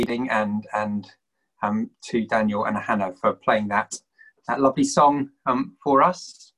leading, and to Daniel and Hannah for playing that lovely song for us.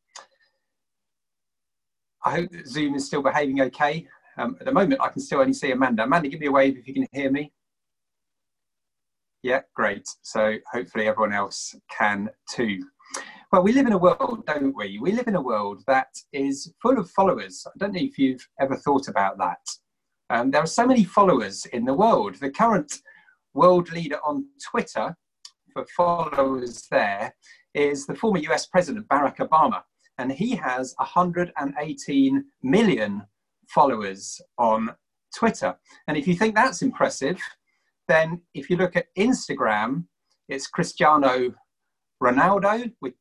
I hope that Zoom is still behaving okay. At the moment, I can still only see Amanda. Amanda, give me a wave if you can hear me. Yeah, great. So hopefully everyone else can too. Well, we live in a world, don't we? We live in a world that is full of followers. I don't know if you've ever thought about that. There are so many followers in the world. The current world leader on Twitter, for followers there, is the former US President Barack Obama. And he has 118 million followers on Twitter. And if you think that's impressive, then if you look at Instagram, it's Cristiano Ronaldo with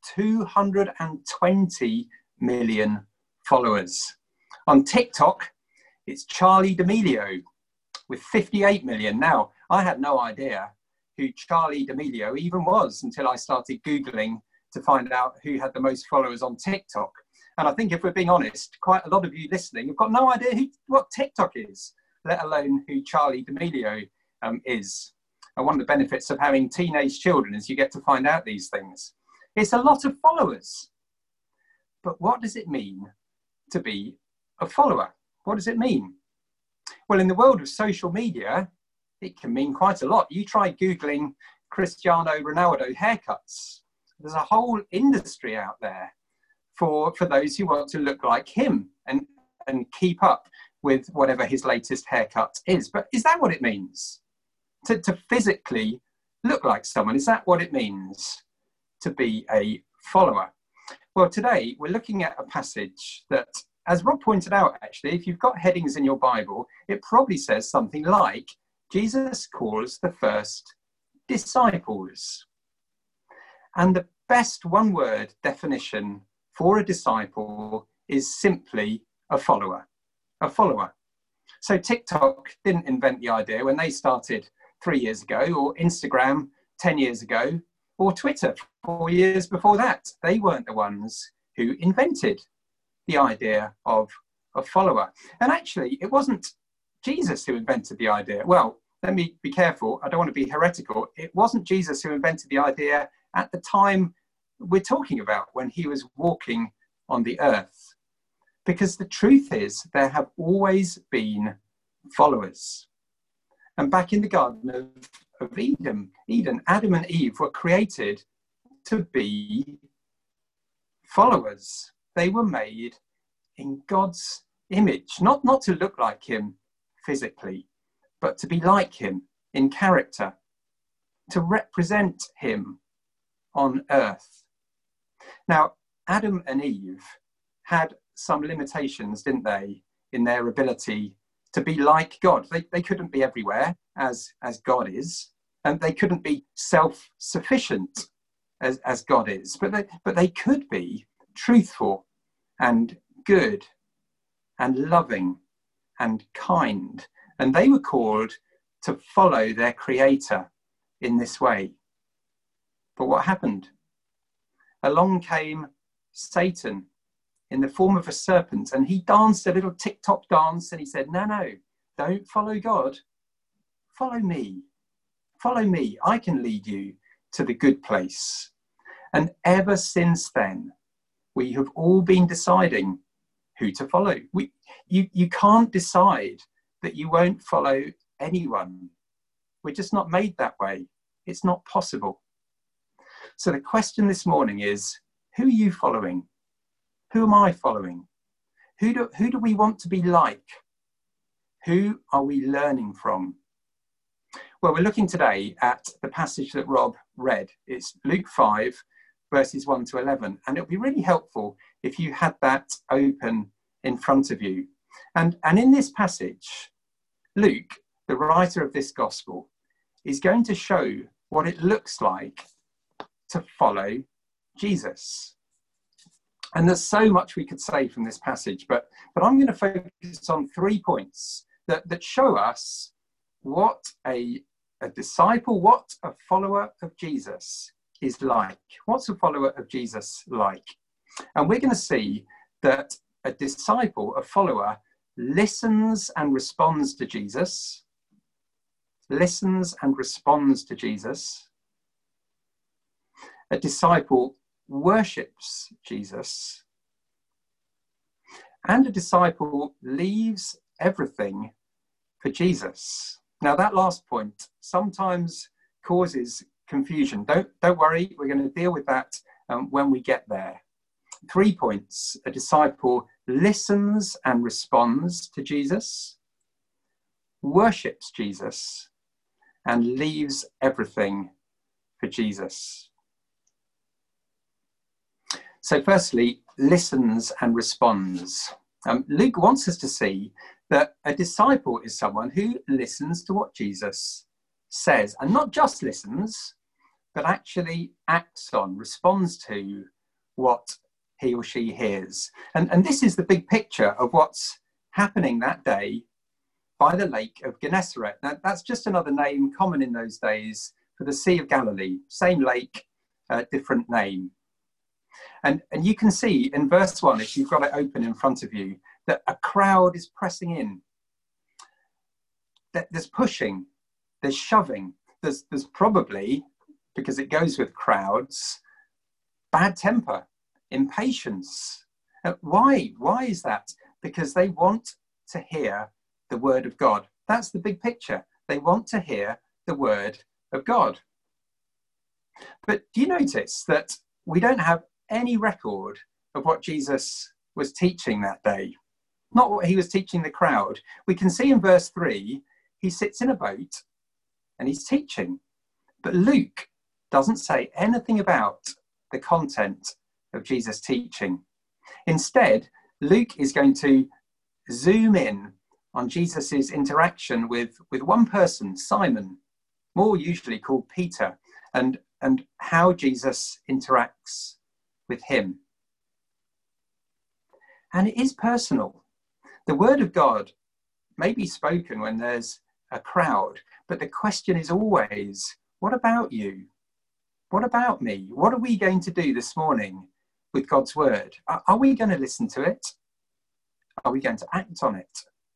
220 million followers. On TikTok, it's Charli D'Amelio with 58 million. Now, I had no idea who Charli D'Amelio even was until I started Googling to find out who had the most followers on TikTok. And I think if we're being honest, quite a lot of you listening have got no idea what TikTok is, let alone who Charli D'Amelio is. And one of the benefits of having teenage children is you get to find out these things. It's a lot of followers. But what does it mean to be a follower? What does it mean? Well, in the world of social media, it can mean quite a lot. You try Googling Cristiano Ronaldo haircuts. There's a whole industry out there for those who want to look like him and keep up with whatever his latest haircut is. But is that what it means? To physically look like someone, is that what it means to be a follower? Well, today we're looking at a passage that, as Rob pointed out, actually, if you've got headings in your Bible, it probably says something like, Jesus calls the first disciples. And the best one-word definition for a disciple is simply a follower. A follower. So TikTok didn't invent the idea when they started 3 years ago, or Instagram 10 years ago, or Twitter 4 years before that. They weren't the ones who invented the idea of a follower. And actually, it wasn't Jesus who invented the idea. Well, let me be careful. I don't want to be heretical. It wasn't Jesus who invented the idea at the time we're talking about, when he was walking on the earth. Because the truth is, there have always been followers. And back in the Garden of Eden, Adam and Eve were created to be followers. They were made in God's image, not to look like him physically, but to be like him in character, to represent him on earth. Now, Adam and Eve had some limitations, didn't they, in their ability to be like God. They couldn't be everywhere as God is, and they couldn't be self-sufficient as God is, but they could be truthful and good and loving and kind. And they were called to follow their Creator in this way. But what happened? Along came Satan in the form of a serpent, and he danced a little TikTok dance, and he said, no, don't follow God. Follow me. Follow me. I can lead you to the good place. And ever since then, we have all been deciding who to follow. You can't decide that you won't follow anyone. We're just not made that way. It's not possible. So the question this morning is, who are you following? Who am I following? Who do we want to be like? Who are we learning from? Well, we're looking today at the passage that Rob read. It's Luke 5, verses 1 to 11. And it would be really helpful if you had that open in front of you. And in this passage, Luke, the writer of this gospel, is going to show what it looks like to follow Jesus. And there's so much we could say from this passage, but I'm going to focus on 3 points that show us what a disciple, what a follower of Jesus is like. What's a follower of Jesus like? And we're going to see that a disciple, a follower, listens and responds to Jesus, listens and responds to Jesus. A disciple worships Jesus. And a disciple leaves everything for Jesus. Now, that last point sometimes causes confusion. Don't worry, we're going to deal with that when we get there. 3 points. A disciple listens and responds to Jesus, worships Jesus, and leaves everything for Jesus. So firstly, listens and responds. Luke wants us to see that a disciple is someone who listens to what Jesus says, and not just listens, but actually acts on, responds to what he or she hears. And this is the big picture of what's happening that day by the Lake of Gennesaret. Now, that's just another name common in those days for the Sea of Galilee. Same lake, different name. And you can see in verse 1, if you've got it open in front of you, that a crowd is pressing in. There's pushing, there's shoving, there's probably, because it goes with crowds, bad temper, impatience. Why? Why is that? Because they want to hear the word of God. That's the big picture. They want to hear the word of God. But do you notice that we don't have any record of what Jesus was teaching that day? Not what he was teaching the crowd. We can see in verse 3, he sits in a boat and he's teaching. But Luke doesn't say anything about the content of Jesus' teaching. Instead, Luke is going to zoom in on Jesus's interaction with one person, Simon, more usually called Peter, and how Jesus interacts with him. And it is personal. The word of God may be spoken when there's a crowd, but the question is always, what about you? What about me? What are we going to do this morning with God's word? Are we going to listen to it? Are we going to act on it?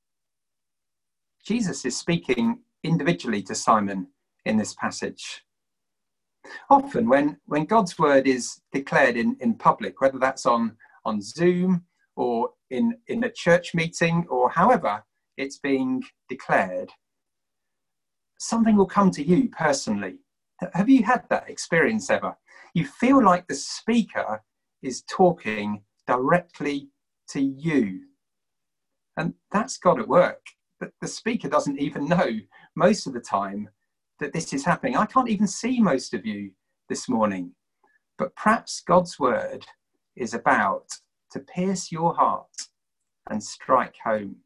Jesus is speaking individually to Simon in this passage. Often when God's word is declared in public, whether that's on Zoom or in a church meeting or however it's being declared, something will come to you personally. Have you had that experience ever? You feel like the speaker is talking directly to you. And that's God at work. But the speaker doesn't even know most of the time that this is happening. I can't even see most of you this morning. But perhaps God's word is about to pierce your heart and strike home.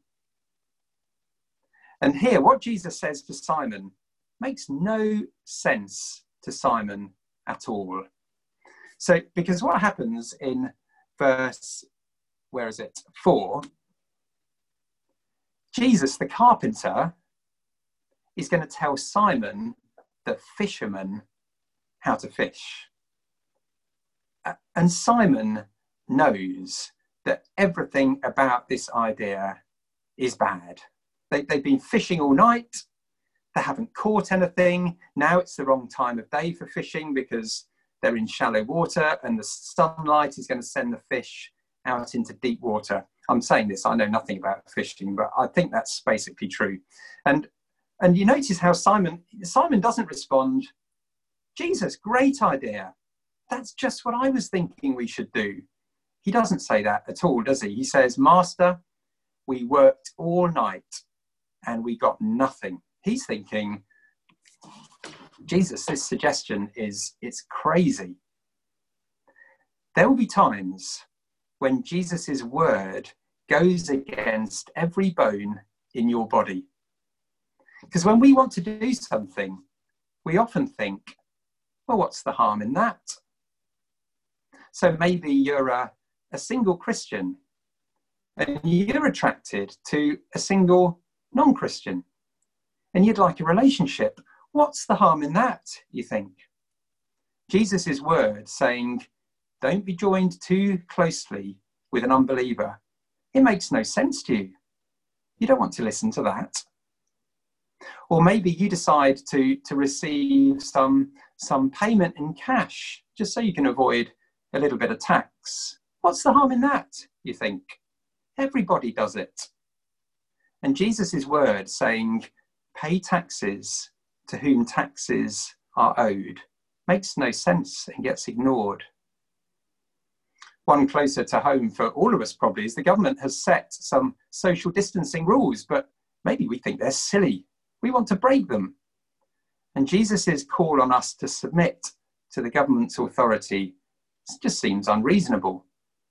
And here, what Jesus says to Simon makes no sense to Simon at all. So, because what happens in verse, 4, Jesus, the carpenter, is going to tell Simon, the fisherman, how to fish. And Simon knows that everything about this idea is bad. They've been fishing all night. They haven't caught anything. Now it's the wrong time of day for fishing because they're in shallow water and the sunlight is going to send the fish out into deep water. I'm saying this, I know nothing about fishing, but I think that's basically true. And you notice how Simon doesn't respond, Jesus, great idea. That's just what I was thinking we should do. He doesn't say that at all, does he? He says, Master, we worked all night and we got nothing. He's thinking, Jesus, this suggestion it's crazy. There will be times when Jesus's word goes against every bone in your body. Because when we want to do something, we often think, well, what's the harm in that? So maybe you're a single Christian and you're attracted to a single non-Christian and you'd like a relationship. What's the harm in that, you think? Jesus' word saying, don't be joined too closely with an unbeliever. It makes no sense to you. You don't want to listen to that. Or maybe you decide to receive some payment in cash, just so you can avoid a little bit of tax. What's the harm in that, you think? Everybody does it. And Jesus' word saying, pay taxes to whom taxes are owed, makes no sense and gets ignored. One closer to home for all of us probably is the government has set some social distancing rules, but maybe we think they're silly. We want to break them. And Jesus' call on us to submit to the government's authority just seems unreasonable.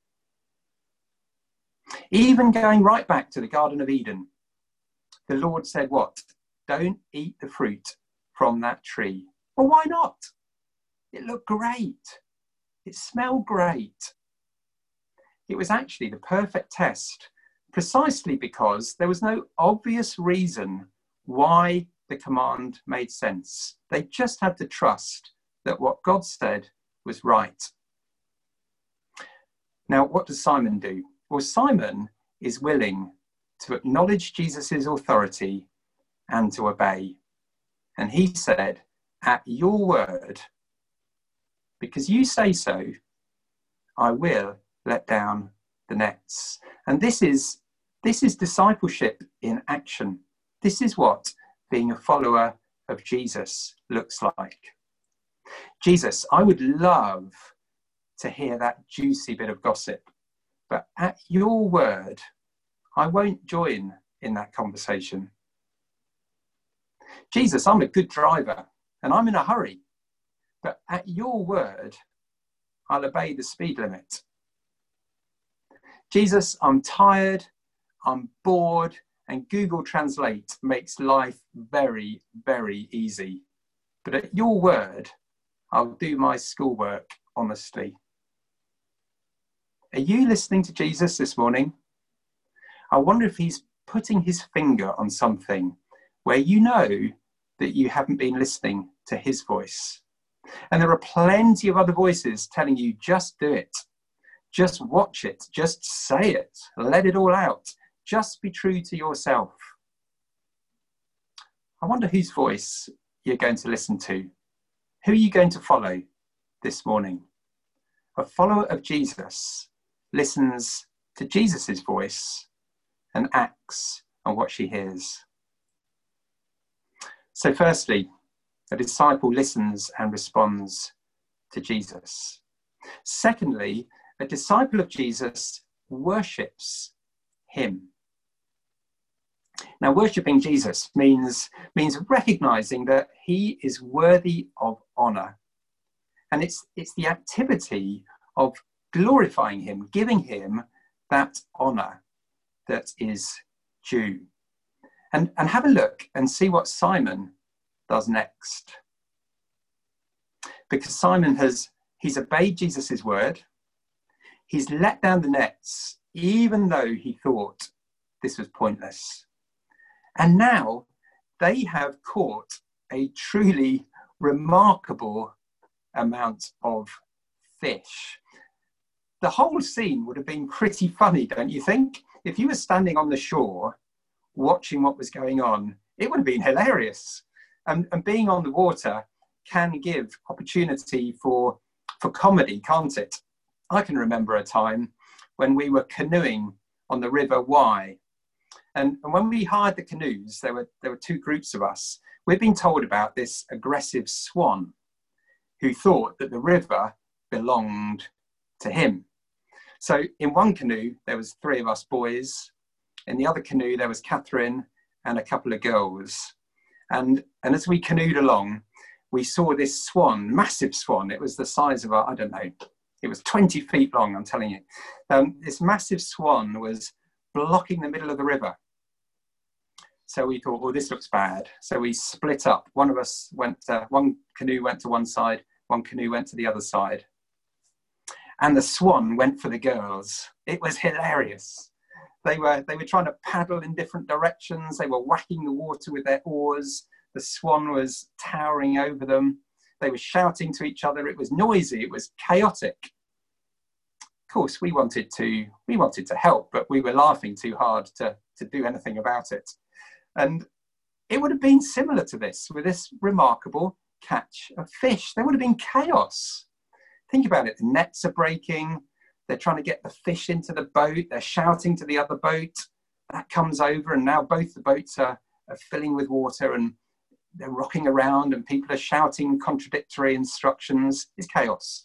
Even going right back to the Garden of Eden, the Lord said what? Don't eat the fruit from that tree. Well, why not? It looked great. It smelled great. It was actually the perfect test, precisely because there was no obvious reason why the command made sense. They just had to trust that what God said was right. Now, what does Simon do? Well, Simon is willing to acknowledge Jesus' authority and to obey. And he said, at your word, because you say so, I will let down the nets. And this is discipleship in action. This is what being a follower of Jesus looks like. Jesus, I would love to hear that juicy bit of gossip, but at your word, I won't join in that conversation. Jesus, I'm a good driver and I'm in a hurry, but at your word, I'll obey the speed limit. Jesus, I'm tired, I'm bored, and Google Translate makes life very, very easy. But at your word, I'll do my schoolwork honestly. Are you listening to Jesus this morning? I wonder if he's putting his finger on something where you know that you haven't been listening to his voice. And there are plenty of other voices telling you, just do it. Just watch it. Just say it. Let it all out. Just be true to yourself. I wonder whose voice you're going to listen to. Who are you going to follow this morning? A follower of Jesus listens to Jesus' voice and acts on what she hears. So firstly, a disciple listens and responds to Jesus. Secondly, a disciple of Jesus worships him. Now, worshipping Jesus means recognizing that he is worthy of honor. And it's the activity of glorifying him, giving him that honor that is due. And have a look and see what Simon does next. Because Simon he's obeyed Jesus' word. He's let down the nets, even though he thought this was pointless. And now they have caught a truly remarkable amount of fish. The whole scene would have been pretty funny, don't you think? If you were standing on the shore watching what was going on, it would have been hilarious. And being on the water can give opportunity for comedy, can't it? I can remember a time when we were canoeing on the River Wye. And when we hired the canoes, there were two groups of us. We'd been told about this aggressive swan who thought that the river belonged to him. So in one canoe, there was 3 of us boys. In the other canoe, there was Catherine and a couple of girls. And as we canoed along, we saw this swan, massive swan. It was the size of I don't know, it was 20 feet long, I'm telling you. This massive swan was blocking the middle of the river. So we thought, well, this looks bad. So we split up. One of us one canoe went to one side, one canoe went to the other side. And the swan went for the girls. It was hilarious. They were trying to paddle in different directions. They were whacking the water with their oars. The swan was towering over them. They were shouting to each other. It was noisy. It was chaotic. Of course, we wanted to help, but we were laughing too hard to do anything about it. And it would have been similar to this with this remarkable catch of fish. There would have been chaos. Think about it. The nets are breaking. They're trying to get the fish into the boat. They're shouting to the other boat. That comes over, and now both the boats are filling with water, and they're rocking around, and people are shouting contradictory instructions. It's chaos.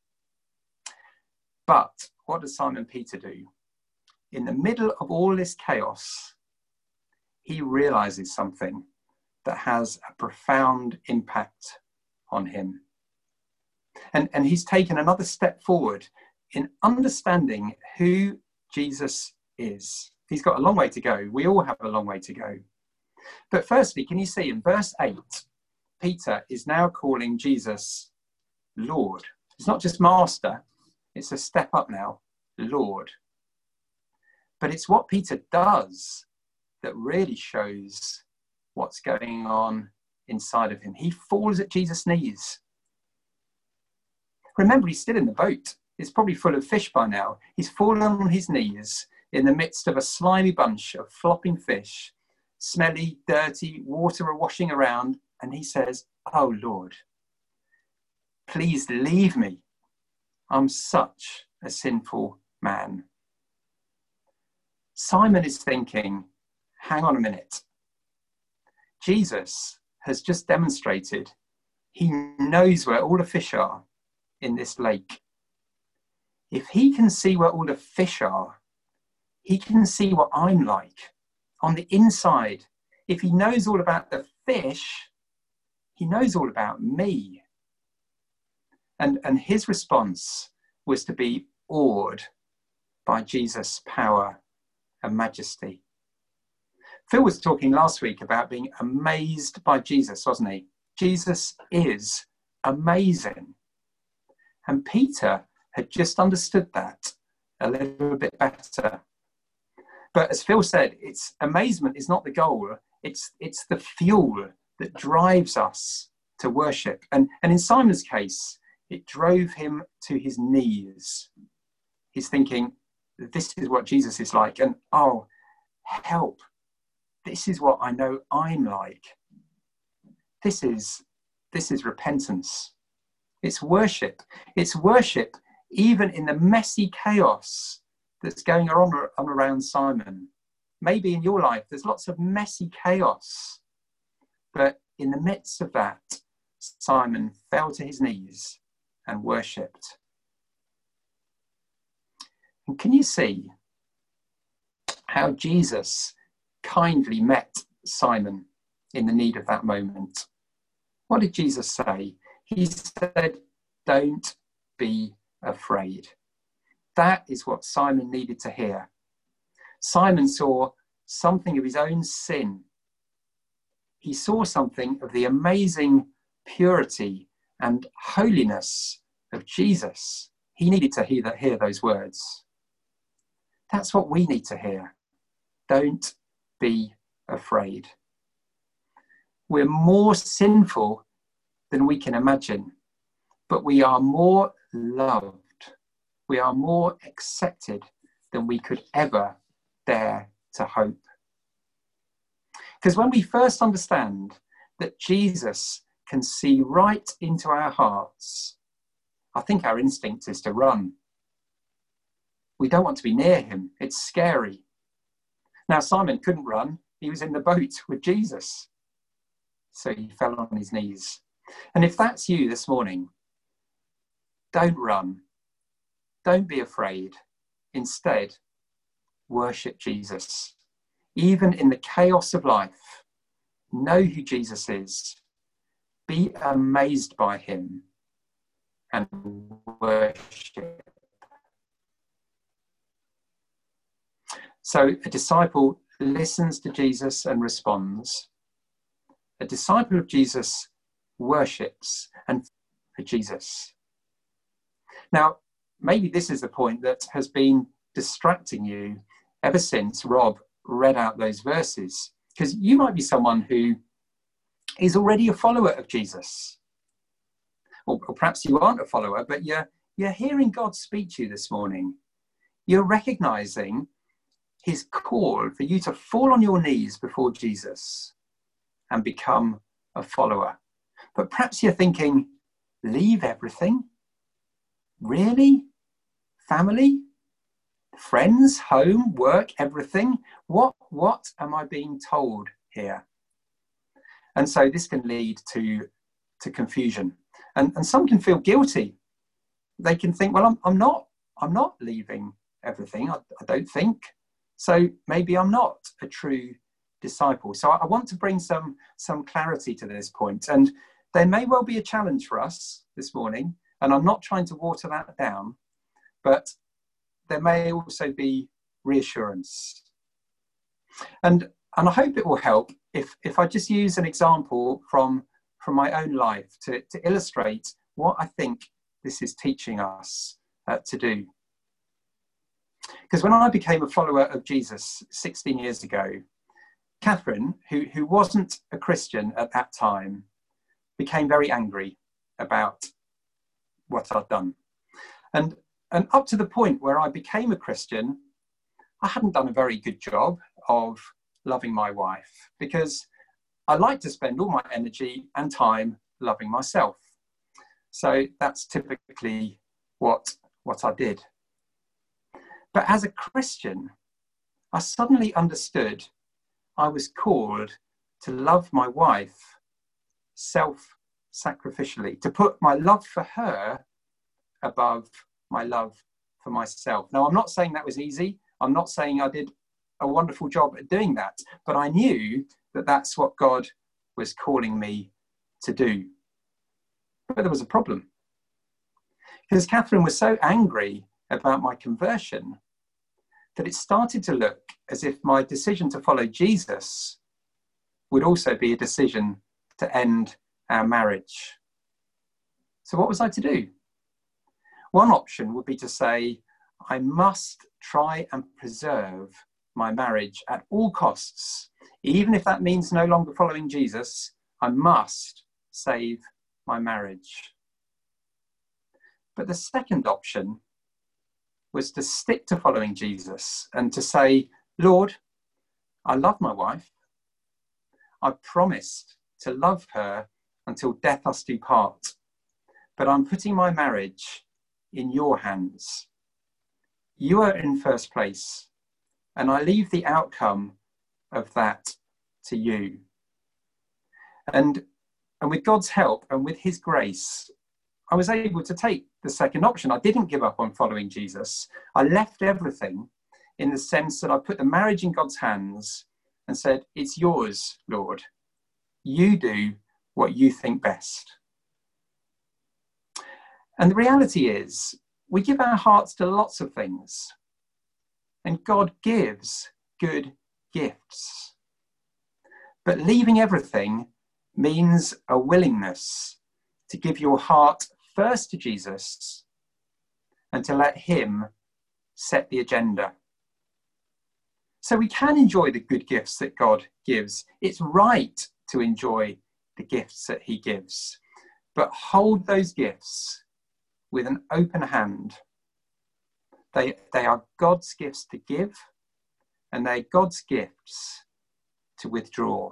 But what does Simon Peter do? In the middle of all this chaos, he realizes something that has a profound impact on him. And he's taken another step forward in understanding who Jesus is. He's got a long way to go. We all have a long way to go. But firstly, can you see in verse 8, Peter is now calling Jesus Lord. It's not just master, it's a step up now, Lord. But it's what Peter does that really shows what's going on inside of him. He falls at Jesus' knees. Remember, he's still in the boat. It's probably full of fish by now. He's fallen on his knees in the midst of a slimy bunch of flopping fish, smelly, dirty, water are washing around, and he says, "Oh Lord, please leave me. I'm such a sinful man." Simon is thinking, hang on a minute. Jesus has just demonstrated he knows where all the fish are in this lake. If he can see where all the fish are, he can see what I'm like on the inside. If he knows all about the fish, he knows all about me. And his response was to be awed by Jesus' power and majesty. Phil was talking last week about being amazed by Jesus, wasn't he? Jesus is amazing. And Peter had just understood that a little bit better. But as Phil said, amazement is not the goal. It's the fuel that drives us to worship. And in Simon's case, it drove him to his knees. He's thinking, this is what Jesus is like. And oh, help. This is what I know I'm like. This is repentance. It's worship. It's worship even in the messy chaos that's going on around Simon. Maybe in your life, there's lots of messy chaos. But in the midst of that, Simon fell to his knees and worshipped. And can you see how Jesus kindly met Simon in the need of that moment? What did Jesus say? He said, "Don't be afraid." That is what Simon needed to hear. Simon saw something of his own sin. He saw something of the amazing purity and holiness of Jesus. He needed to hear those words. That's what we need to hear. Don't be afraid. We're more sinful than we can imagine, but we are more loved. We are more accepted than we could ever dare to hope. Because when we first understand that Jesus can see right into our hearts, I think our instinct is to run. We don't want to be near him. It's scary. Now, Simon couldn't run. He was in the boat with Jesus. So he fell on his knees. And if that's you this morning, don't run. Don't be afraid. Instead, worship Jesus. Even in the chaos of life, know who Jesus is. Be amazed by him and worship. So a disciple listens to Jesus and responds. A disciple of Jesus worships and for Jesus. Now, maybe this is the point that has been distracting you ever since Rob read out those verses, because you might be someone who is already a follower of Jesus. Or perhaps you aren't a follower, but you're hearing God speak to you this morning. You're recognizing his call for you to fall on your knees before Jesus and become a follower. But perhaps you're thinking, leave everything? Really? Family? Friends, home, work, everything? What am I being told here? And so this can lead to confusion. And some can feel guilty. They can think, well, I'm not leaving everything, I don't think. So maybe I'm not a true disciple. So I want to bring some clarity to this point. And there may well be a challenge for us this morning, and I'm not trying to water that down, but there may also be reassurance. And I hope it will help if I just use an example from my own life to illustrate what I think this is teaching us to do. Because when I became a follower of Jesus 16 years ago, Catherine, who wasn't a Christian at that time, became very angry about what I'd done. And up to the point where I became a Christian, I hadn't done a very good job of loving my wife, because I like to spend all my energy and time loving myself. So that's typically what I did. But as a Christian, I suddenly understood I was called to love my wife self-sacrificially, to put my love for her above my love for myself. Now, I'm not saying that was easy. I'm not saying I did a wonderful job at doing that, but I knew that that's what God was calling me to do. But there was a problem, because Catherine was so angry about my conversion that it started to look as if my decision to follow Jesus would also be a decision to end our marriage. So what was I to do? One option would be to say, I must try and preserve my marriage at all costs. Even if that means no longer following Jesus, I must save my marriage. But the second option was to stick to following Jesus and to say, Lord, I love my wife. I promised to love her until death us do part. But I'm putting my marriage in your hands. You are in first place, and I leave the outcome of that to you. And with God's help and with his grace, I was able to take the second option. I didn't give up on following Jesus. I left everything, in the sense that I put the marriage in God's hands and said, it's yours, Lord. You do what you think best. And the reality is, we give our hearts to lots of things, and God gives good gifts. But leaving everything means a willingness to give your heart first to Jesus and to let him set the agenda. So we can enjoy the good gifts that God gives. It's right to enjoy the gifts that he gives, but hold those gifts with an open hand. They are God's gifts to give, and they're God's gifts to withdraw.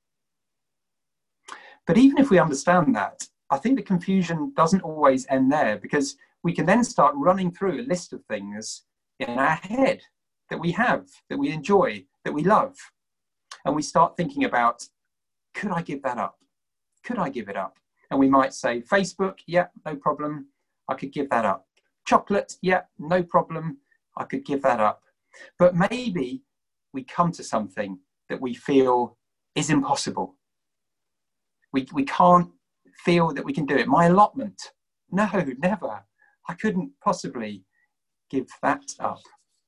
But even if we understand that, I think the confusion doesn't always end there, because we can then start running through a list of things in our head that we have, that we enjoy, that we love. And we start thinking about, could I give that up? Could I give it up? And we might say, Facebook, yeah, no problem. I could give that up. Chocolate, yeah, no problem. I could give that up. But maybe we come to something that we feel is impossible. We can't feel that we can do it. My allotment, no, never. I couldn't possibly give that up.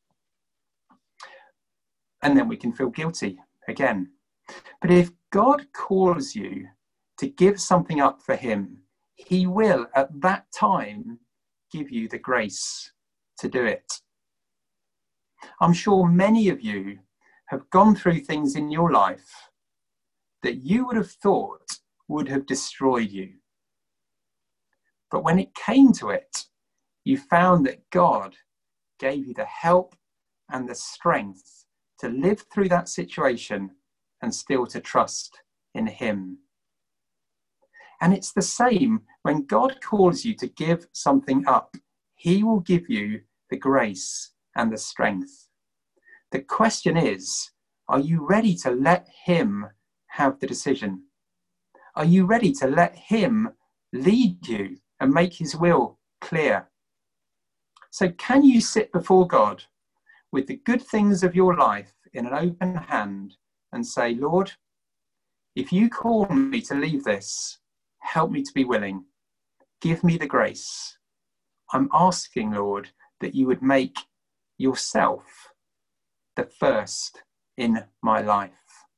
And then we can feel guilty again. But if God calls you to give something up for him, he will at that time give you the grace to do it. I'm sure many of you have gone through things in your life that you would have thought would have destroyed you. But when it came to it, you found that God gave you the help and the strength to live through that situation and still to trust in him. And it's the same when God calls you to give something up. He will give you the grace and the strength. The question is, are you ready to let him have the decision? Are you ready to let him lead you and make his will clear? So can you sit before God with the good things of your life in an open hand and say, Lord, if you call me to leave this, help me to be willing. Give me the grace. I'm asking, Lord, that you would make yourself the first in my life.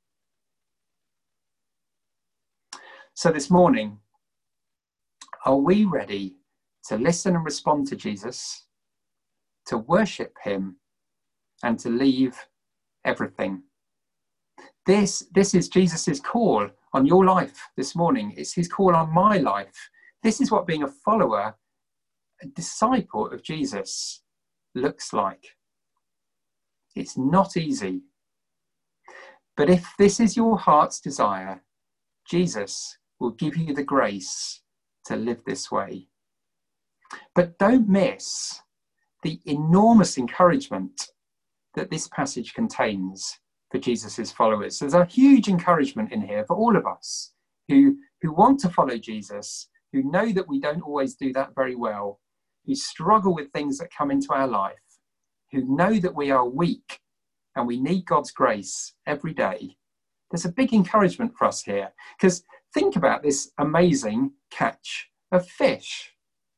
So this morning, are we ready to listen and respond to Jesus, to worship him, and to leave everything? This is Jesus's call on your life this morning. It's his call on my life. This is what being a follower, a disciple of Jesus looks like. It's not easy. But if this is your heart's desire, Jesus will give you the grace to live this way. But don't miss the enormous encouragement that this passage contains for Jesus's followers. There's a huge encouragement in here for all of us who want to follow Jesus, who know that we don't always do that very well, who struggle with things that come into our life, who know that we are weak and we need God's grace every day. There's a big encouragement for us here, because think about this amazing catch of fish.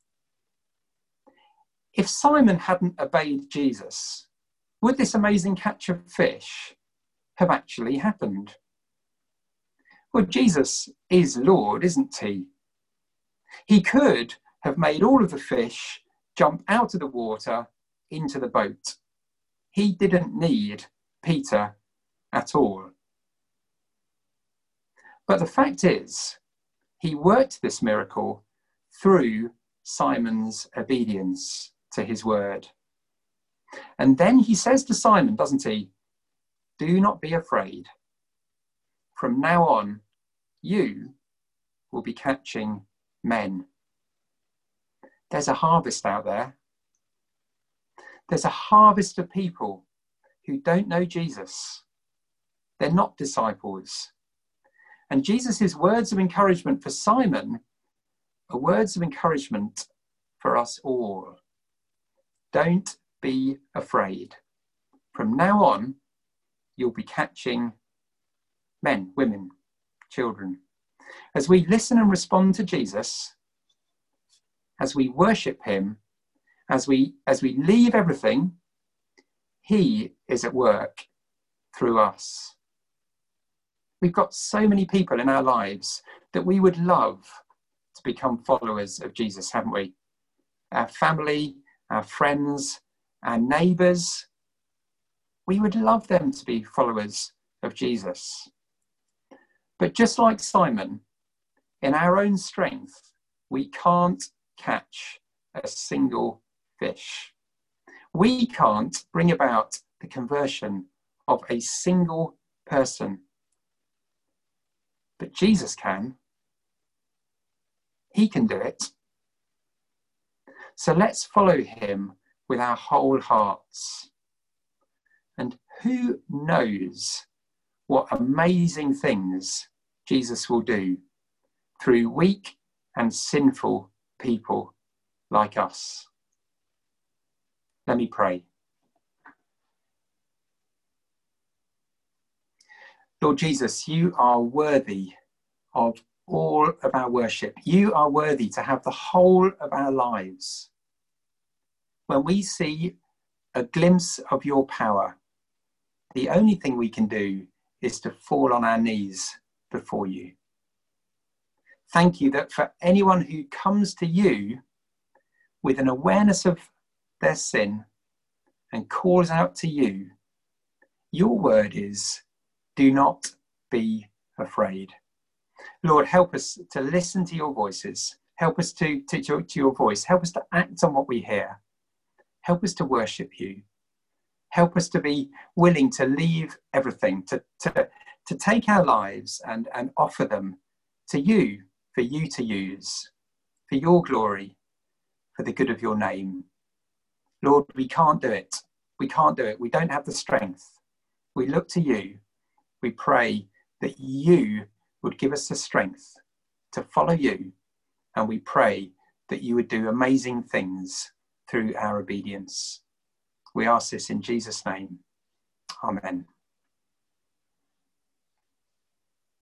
If Simon hadn't obeyed Jesus, would this amazing catch of fish have actually happened? Well, Jesus is Lord, isn't he? He could have made all of the fish jump out of the water into the boat. He didn't need Peter at all. But the fact is, he worked this miracle through Simon's obedience to his word. And then he says to Simon, doesn't he? Do not be afraid. From now on, you will be catching men. There's a harvest out there. There's a harvest of people who don't know Jesus. They're not disciples. And Jesus' words of encouragement for Simon are words of encouragement for us all. Don't be afraid. From now on, you'll be catching men, women, children. As we listen and respond to Jesus, as we worship him, as we leave everything, he is at work through us. We've got so many people in our lives that we would love to become followers of Jesus, haven't we? Our family, our friends, our neighbours. We would love them to be followers of Jesus. But just like Simon, in our own strength, we can't catch a single fish. We can't bring about the conversion of a single person. But Jesus can. He can do it. So let's follow him with our whole hearts. And who knows what amazing things Jesus will do through weak and sinful people like us. Let me pray. Lord Jesus, you are worthy of all of our worship. You are worthy to have the whole of our lives. When we see a glimpse of your power, the only thing we can do is to fall on our knees before you. Thank you that for anyone who comes to you with an awareness of their sin and calls out to you, your word is, do not be afraid. Lord, help us to listen to your voices. Help us to your voice. Help us to act on what we hear. Help us to worship you. Help us to be willing to leave everything, to to take our lives and offer them to you, for you to use, for your glory, for the good of your name. Lord, we can't do it. We can't do it. We don't have the strength. We look to you. We pray that you would give us the strength to follow you. And we pray that you would do amazing things through our obedience. We ask this in Jesus' name. Amen.